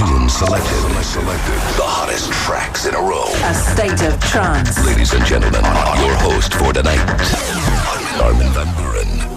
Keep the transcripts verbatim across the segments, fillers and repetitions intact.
Millions selected. Selected. The hottest tracks in a row. A state of trance. Ladies and gentlemen, your host for tonight, Armin van Buuren.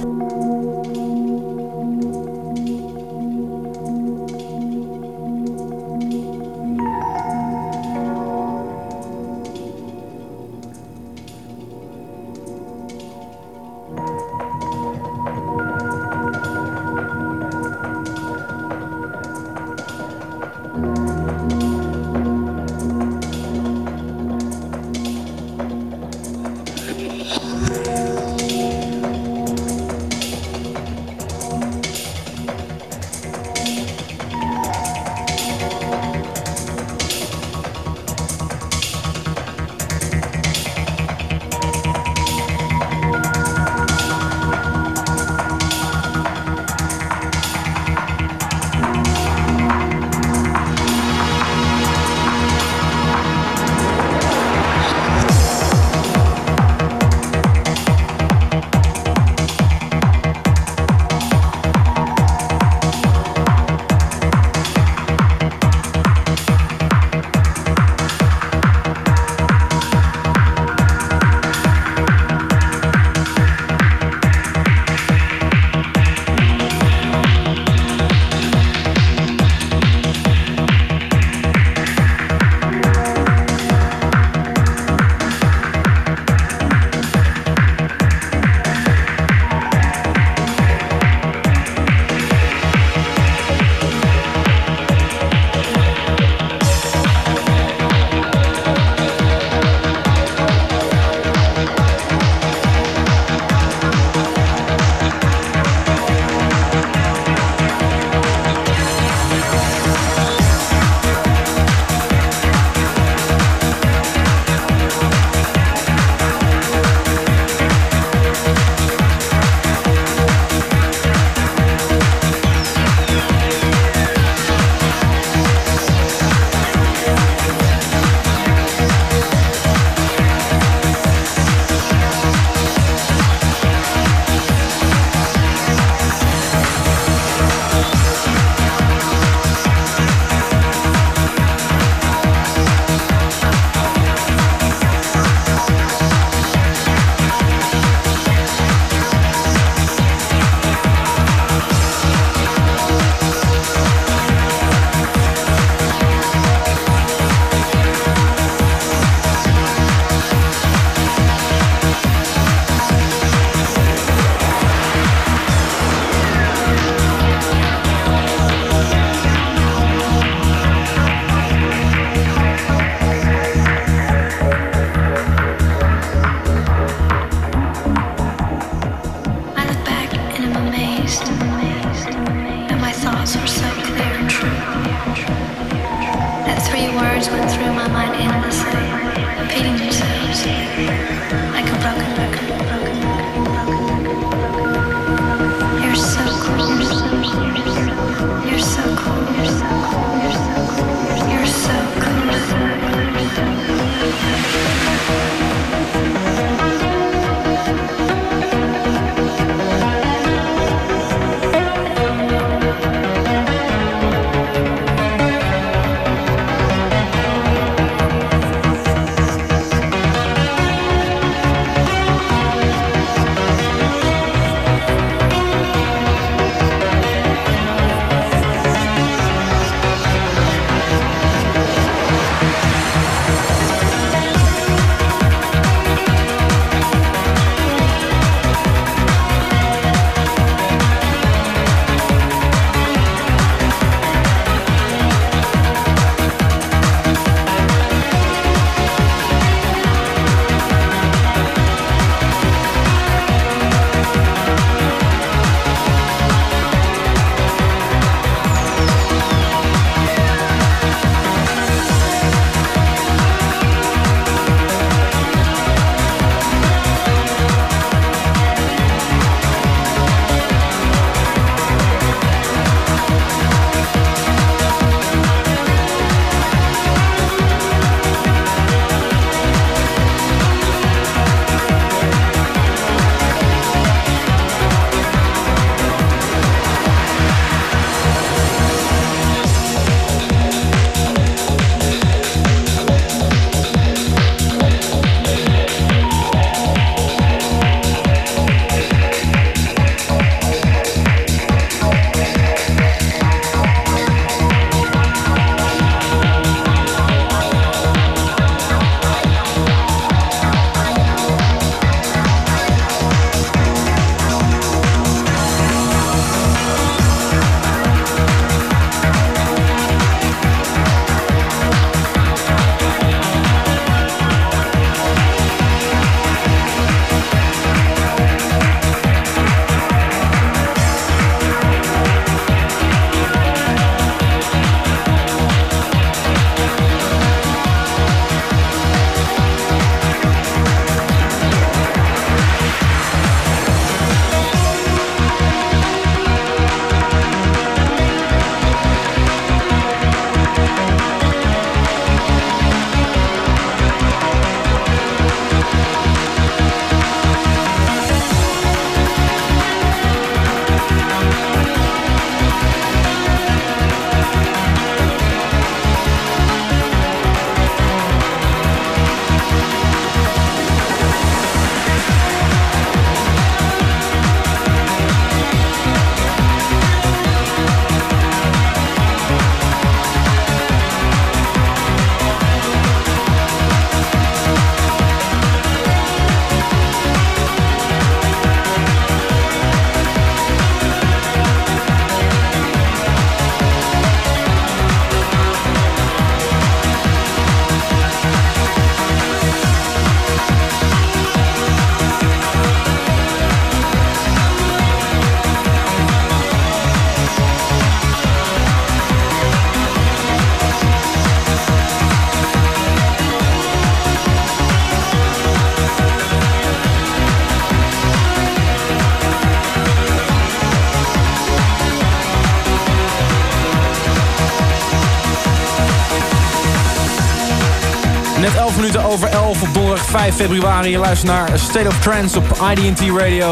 Net elf minuten over elf op donderdag vijf februari. Je luistert naar State of Trance op I D T Radio.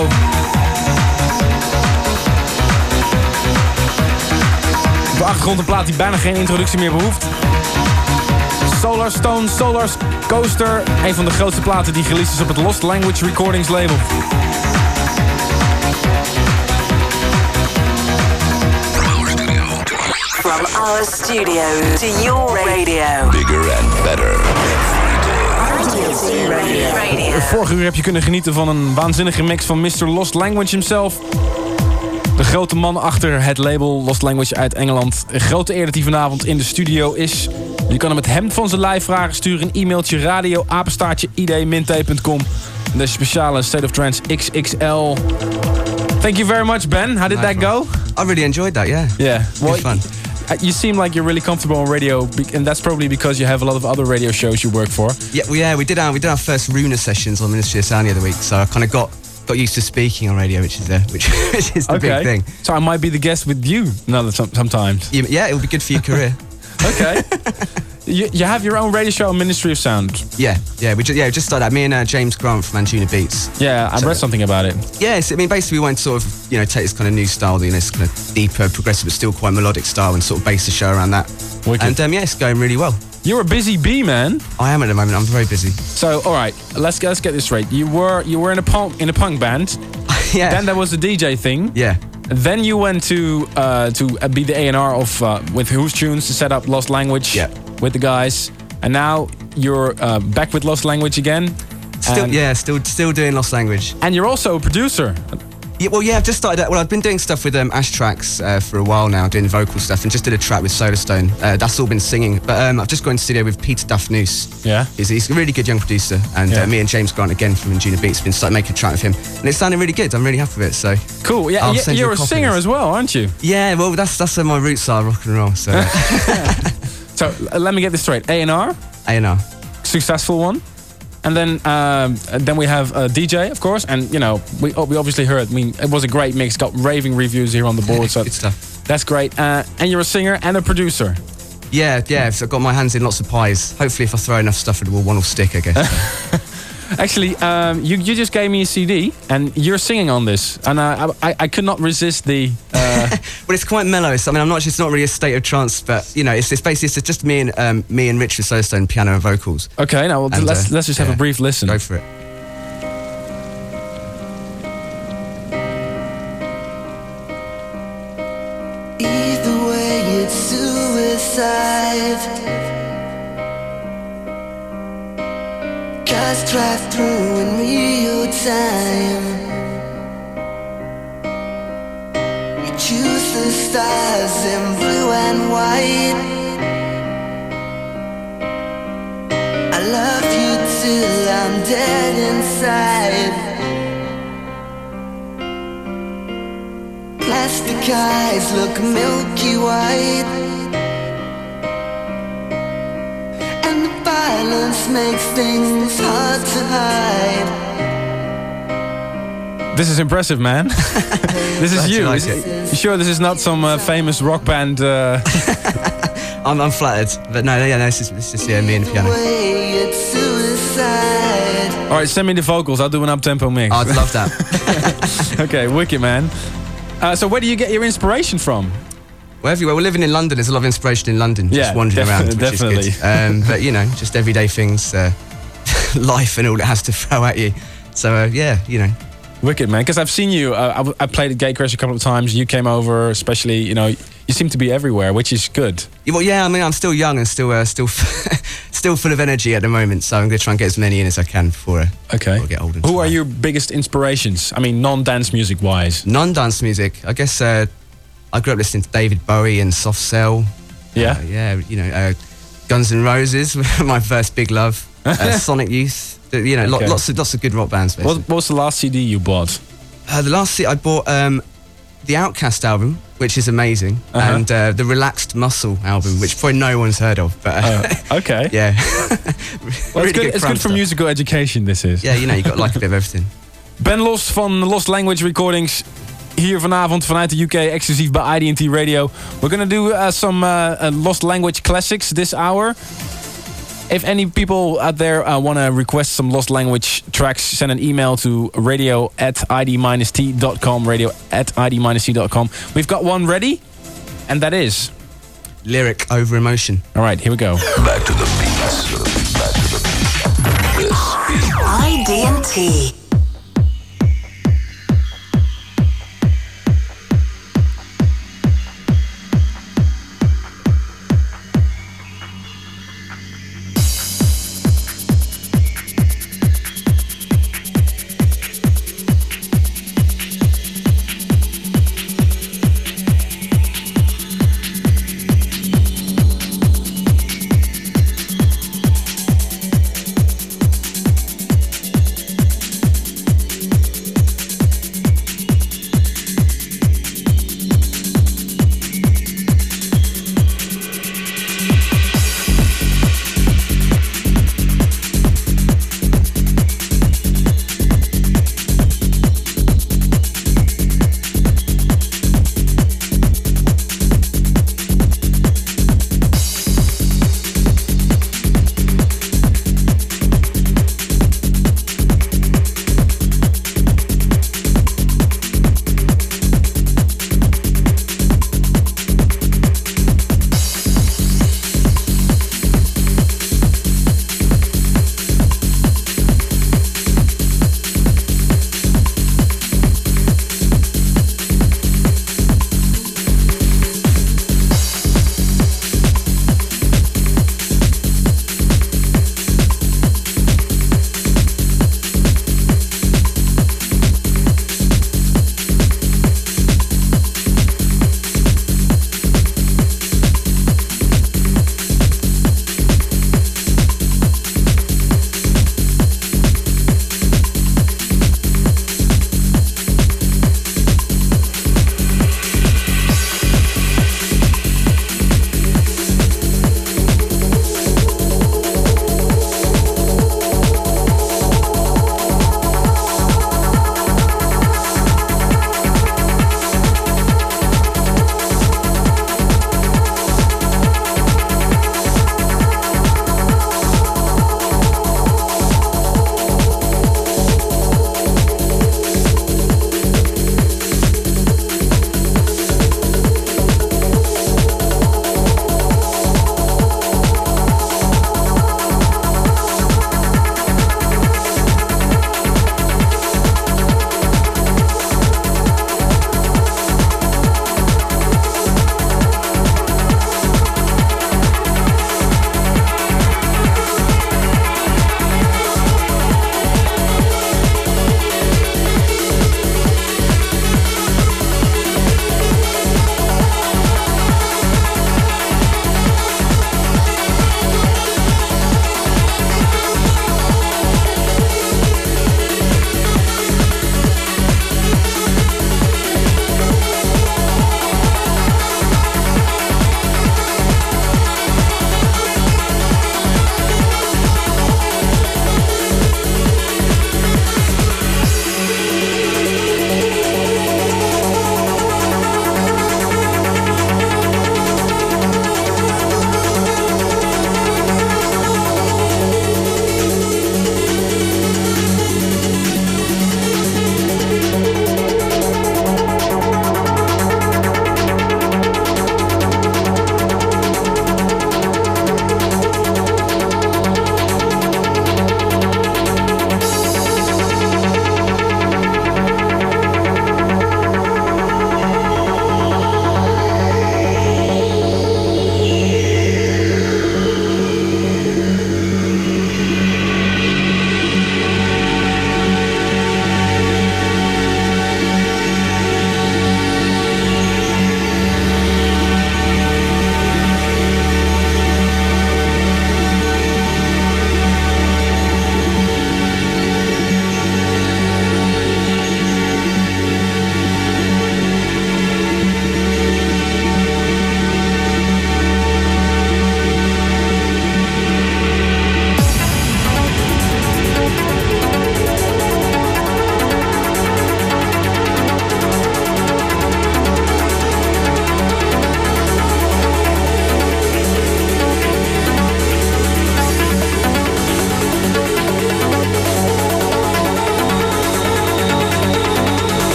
Op de achtergrond een plaat die bijna geen introductie meer behoeft. Solar Stone Solar Coaster. Een van de grootste platen die released is op het Lost Language Recordings label. From our studio to your radio. Bigger and better. Radio. Vorige uur heb je kunnen genieten van een waanzinnige mix van mister Lost Language himself. De grote man achter het label Lost Language uit Engeland. Een grote eer dat hij vanavond in de studio is. Je kan hem met hem van zijn live vragen sturen. Een e-mailtje radio apenstaartje i d min t punt com. En deze speciale State of Trance X X L. Thank you very much, Ben. How did nice that go? One. I really enjoyed that, yeah. Yeah. Well, good fun. You seem like you're really comfortable on radio, and that's probably because you have a lot of other radio shows you work for. Yeah, well, yeah, we did our we did our first Runa sessions on Ministry of Sound the other week, so I kind of got got used to speaking on radio, which is the which, which is the Okay. big thing. So I might be the guest with you another some, sometimes. You, yeah, it would be good for your career. Okay. you, you have your own radio show on Ministry of Sound. Yeah, yeah, we just yeah we just started that. Me and uh, James Grant from Anjuna Beats. Yeah, I So- read something about it. Yes, I mean basically we want to sort of you know take this kind of new style, you know, this kind of deeper, progressive, but still quite melodic style, and sort of base the show around that. Wicked. And um, yeah, it's going really well. You're a busy bee, man. I am at the moment. I'm very busy. So, all right, let's let's get this straight. You were you were in a punk in a punk band. yeah. Then there was the D J thing. yeah. Then you went to uh, to be the A and R of uh, with Who's Tunes to set up Lost Language Yeah. with the guys. And now you're uh, back with Lost Language again. Still, and, yeah, still, still doing Lost Language. And you're also a producer. Yeah, well, yeah, I've just started. Well, I've been doing stuff with um, Ash Tracks uh, for a while now, doing vocal stuff, and just did a track with Solarstone. Uh, that's all been singing, but um, I've just gone to studio with Peter Duff-Noose. Yeah. He's, he's a really good young producer, and Yeah. uh, me and James Grant again from Anjuna Beats have been starting making a track with him, and it's sounding really good. I'm really happy with it. So Cool. Yeah, I'll y- send you you're a a copy singer of this. as well, aren't you? yeah, well, that's that's where my roots are, rock and roll. So So uh, let me get this straight. A and R, A and R. successful one. And then um, then we have a D J, of course. And, you know, we we obviously heard, I mean, it was a great mix. Got raving reviews here on the board. So Good stuff. that's great. Uh, and you're a singer and a producer. Yeah, yeah. So I've got my hands in lots of pies. Hopefully, if I throw enough stuff at the wall, one will stick, I guess. Actually, um, you, you just gave me a C D and you're singing on this. And uh, I, I could not resist the... Uh, Well, it's quite mellow. So I mean, I'm not. It's not really a state of trance, but you know, it's, it's basically it's just me and um, me and Richard Solarstone, piano and vocals. okay, now well, And, let's, uh, let's just have yeah. a brief listen. Go for it. Either way, it's suicide. Cars drive through in real time. You choose the stars in blue and white. I love you till I'm dead inside. Plastic eyes look milky white, and the violence makes things hard to hide. This is impressive, man. This is Glad you you. like Is- it. You sure this is not some uh, famous rock band? Uh... I'm, I'm flattered, but no, yeah, no, it's just, it's just yeah, me and the piano. Way it's suicide. All right, send me the vocals. I'll do an up-tempo mix. I'd love that. Okay, wicked, man. Uh, so where do you get your inspiration from? Well, everywhere. We're living in London. There's a lot of inspiration in London. Yeah, just wandering defi- around, which definitely. is good. Um, but you know, just everyday things, uh, life and all it has to throw at you. So uh, yeah, you know. Wicked, man. Because I've seen you. Uh, I, w- I played at Gatecrash a couple of times. You came over, especially. You know, you seem to be everywhere, which is good. Yeah, well, yeah. I mean, I'm still young and still, uh, still, still full of energy at the moment. So I'm going to try and get as many in as I can before, uh, Okay. before I get older. Who are your biggest inspirations? I mean, non-dance music wise. Non-dance music. I guess uh, I grew up listening to David Bowie and Soft Cell. Yeah. Uh, yeah. You know, uh, Guns N' Roses, my first big love. Uh, Sonic Youth. You know, lo- Okay. lots of lots of good rock bands. Basically. What, what was the last C D you bought? Uh, the last C I bought um, the Outkast album, which is amazing, Uh-huh. and uh, the Relaxed Muscle album, which probably no one's heard of. But uh, Uh, okay. yeah, Well, Really it's good, it's cram good for stuff. musical education, this is. Yeah, you know, you got to like a bit of everything. Ben Los van Lost Language Recordings. Hier vanavond vanuit de U K, exclusief bij I D T Radio. We're gonna do uh, some uh, uh, Lost Language classics this hour. If any people out there uh, want to request some Lost Language tracks, send an email to radio at id t dot com. Radio at id t dot com. We've got one ready, and that is Lyric over emotion. All right, here we go. Back to the beats. Back to the beats. This is I D and T.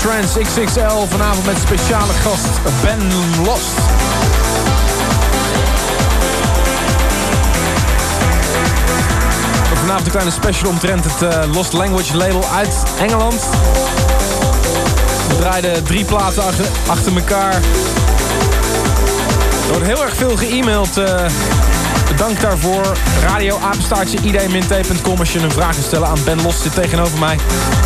Trance X X L. Vanavond met speciale gast Ben Lost. Vanavond een kleine special omtrent het uh, Lost Language label uit Engeland. We draaiden drie platen achter, achter elkaar. Er wordt heel erg veel ge-mailed. Uh, bedankt daarvoor. Radio apenstaartje i d min t punt com als je een vraag wil stellen aan Ben Lost. Zit tegenover mij.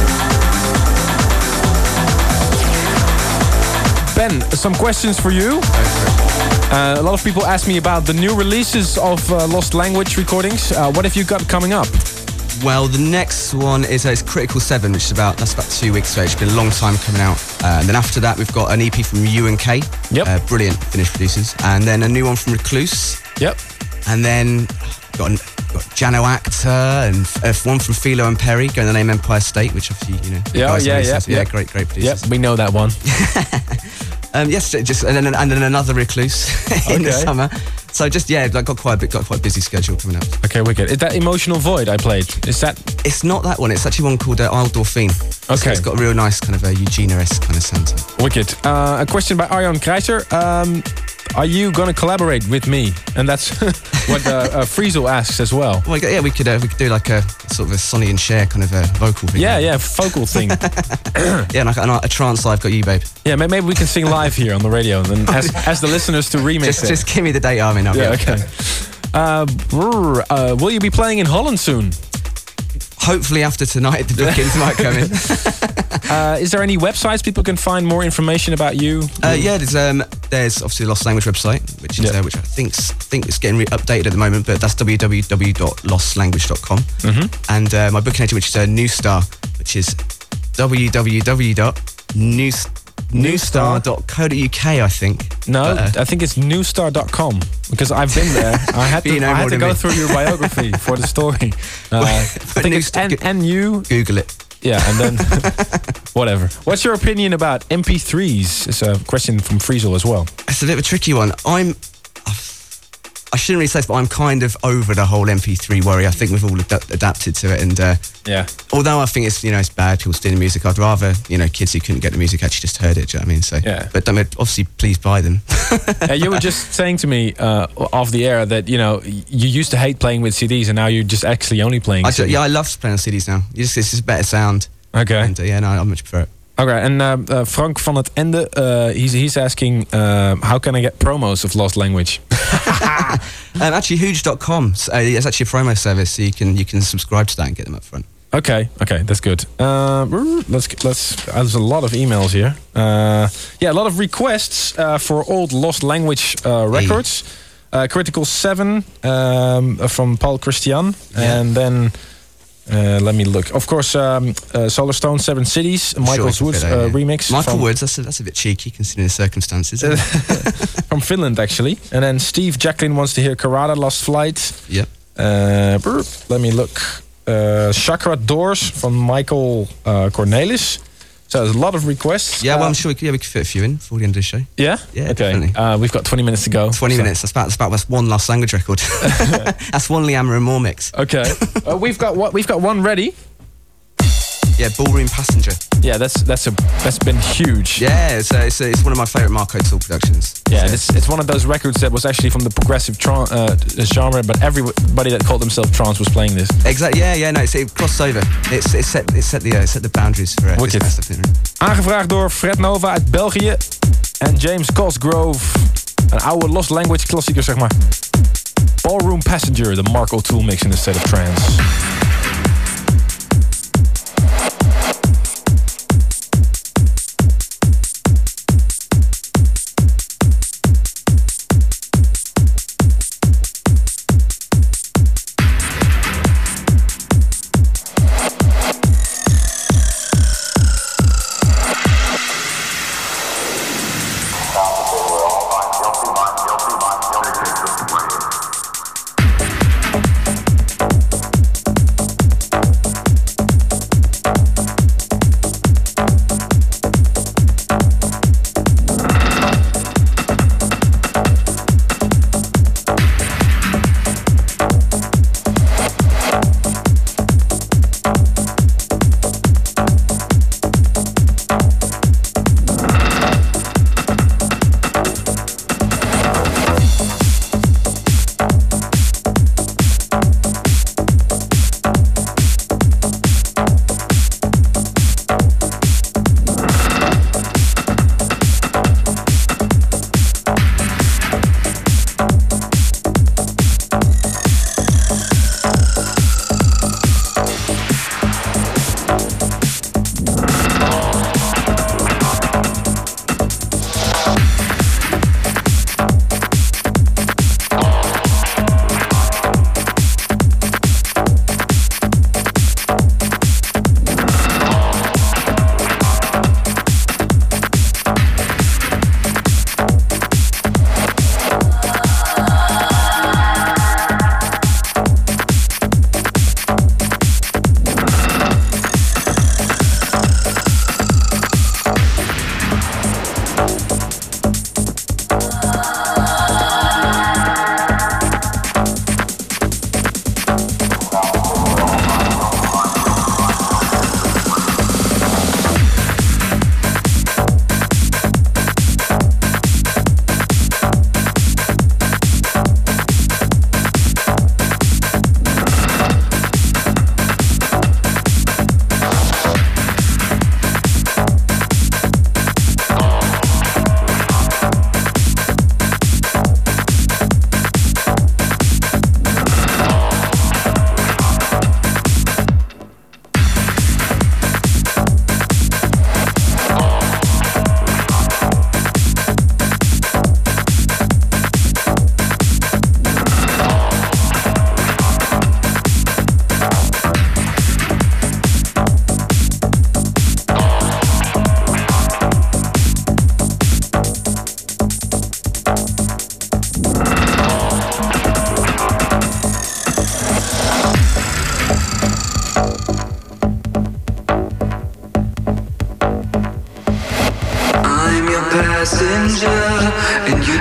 Ben, some questions for you. Uh, a lot of people ask me about the new releases of uh, Lost Language recordings. Uh, what have you got coming up? Well, the next one is uh, it's Critical Seven, which is about that's about two weeks away. It's been a long time coming out. Uh, and then after that, we've got an E P from U and K. Yep. Uh, brilliant Finnish producers. And then a new one from Recluse. Yep. And then got, an, got Jano Actor and uh, one from Philo and Perry, going the name Empire State, which obviously you know. Yeah, yeah, yeah, yeah, yeah. Great, great producers. Yep, we know that one. Um, yes, just and then, and then another Recluse in the Okay. summer. So just yeah, I got quite a bit, got quite a busy schedule coming up. Okay, wicked. Is that Emotional Void I played? Is that? It's not that one. It's actually one called uh, Isle Dauphine. Okay. So it's got a real nice kind of a Eugenia-esque kind of sound to it. Wicked. Uh, a question by Arjan Kreiser. Um, are you going to collaborate with me? And that's what uh, uh, Friesel asks as well. Well, yeah, we could uh, we could do like a sort of a Sonny and Cher kind of a vocal thing. Yeah, yeah, vocal thing. Yeah, like a, a trance live got you, babe. Yeah, may- maybe we can sing live here on the radio and then ask, ask the listeners to remix Just it. just give me the date, Armin. I'll Yeah, get it. okay. Uh, brr, uh, will you be playing in Holland soon? Hopefully after tonight, the bookings might come in. Uh, is there any websites people can find more information about you? Uh, yeah, there's um, there's obviously the Lost Language website, which is Yeah. uh, which I think think is getting re- updated at the moment, but that's w w w dot lost language dot com. Mm-hmm. And uh, my booking agent, which is uh, New Star, which is w w w dot new star dot co dot u k, I think. No, But, uh, I think it's newstar dot com because I've been there. I had to, You know I more had to than go me. through your biography for the story. Uh, I but think New it's Star- N N U. Google it. Yeah, and then whatever. What's your opinion about M P threes? It's a question from Friesel as well. It's a bit of a tricky one. I'm. I shouldn't really say this, but I'm kind of over the whole M P three worry. I think we've all ad- adapted to it, and uh, Yeah. although I think it's you know it's bad people stealing music, I'd rather you know kids who couldn't get the music actually just heard it. Do you know what I mean? So Yeah. But I mean, obviously, please buy them. Uh, you were just saying to me uh, off the air that you know you used to hate playing with C Ds and now you're just actually only playing. I C do, Ds. yeah, I love playing on C Ds now. You just, it's just better sound. Okay. And uh, yeah, no, I much prefer it. Okay. And uh, uh, Frank van het Ende, uh, he's he's asking, uh, how can I get promos of Lost Language? Um, actually, Hooge dot com. Uh, it's actually a promo service, so you can you can subscribe to that and get them up front. Okay, okay, that's good. Uh, let's let's. Uh, there's a lot of emails here. Uh, yeah, a lot of requests uh, for old Lost Language uh, records. Uh, Critical Seven um, from Paul Christian, Yeah. and then uh, let me look. Of course, um, uh, Solar Stone, Seven Cities, I'm sure Michael we can Woods fit that in, uh, yeah. remix. Michael from, Woods. That's a, that's a bit cheeky considering the circumstances. Isn't it? from Finland, actually. And then Steve Jacqueline wants to hear Karada, Lost Flight. Yep. Uh, brr, let me look. Uh, Chakra Doors from Michael uh, Cornelis. So there's a lot of requests. Yeah, well, Uh, I'm sure we could, yeah, we could fit a few in before the end of the show. Yeah? Yeah, Okay. definitely. Uh, we've got twenty minutes to go. twenty So- minutes. That's about that's about that's one Lost Language record. That's one Liam and Moore mix. Okay. uh, we've got what we've got one ready. Yeah, Ballroom Passenger. Yeah, that's that's a that's been huge. Yeah, it's uh, it's, uh, it's one of my favourite Marco Tool productions. Yeah, So- it's it's one of those records that was actually from the progressive tran- uh, genre, but everybody that called themselves trance was playing this. Exactly. Yeah, yeah. No, it's, it crossed over. It's it set it set the uh, set the boundaries for uh, this Wicked. kind of stuff. Aangevraagd door Fred Nova uit België en James Cosgrove. Een oude Lost Language klassieker, zeg maar. Ballroom Passenger, de Marco Tool mix in the state of trance.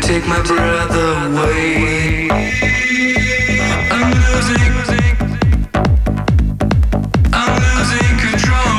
take my breath away. I'm losing, I'm losing control.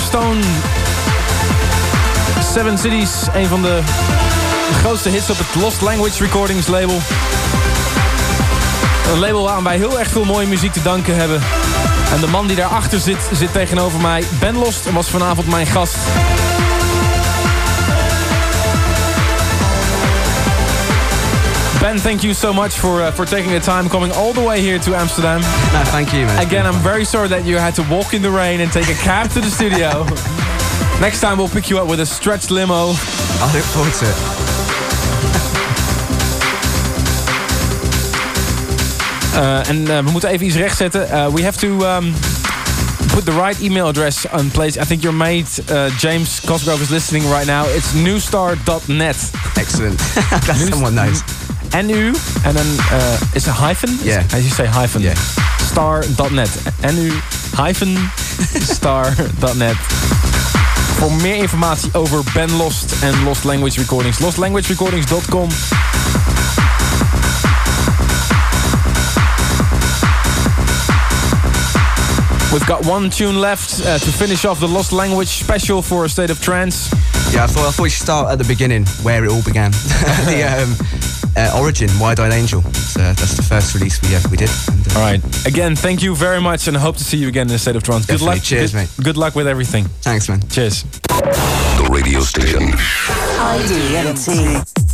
Stone. Seven Cities, een van de grootste hits op het Lost Language Recordings label. Een label waar wij heel erg veel mooie muziek te danken hebben. En de man die daarachter zit, zit tegenover mij. Ben Lost was vanavond mijn gast. Ben, thank you so much for uh, for taking the time, coming all the way here to Amsterdam. No, thank you, man. Again, I'm very sorry that you had to walk in the rain and take a cab to the studio. Next time we'll pick you up with a stretched limo. I look forward to it. Uh, en uh, we moeten even iets rechtzetten. Uh, we have to um, put the right email address on place. I think your mate uh, James Cosgrove is listening right now. It's newstar dot net. Excellent. Glad someone knows. N U and then uh, it's a hyphen? Yeah. As you say, hyphen. Yeah. star dot net. N U hyphen star dot net. Voor meer informatie over Ben Lost en Lost Language Recordings. lost language recordings dot com. We've got one tune left uh, to finish off the Lost Language special for A State of Trance. Yeah, I thought I thought we should start at the beginning, where it all began. the um, uh, origin, Wide Eyed Angel. So that's the first release we uh, we did. And, uh, All right. Again, thank you very much, and I hope to see you again in A State of Trance. Good Definitely. luck. Cheers, good, mate. Good luck with everything. Thanks, man. Cheers. The radio station. I D M T.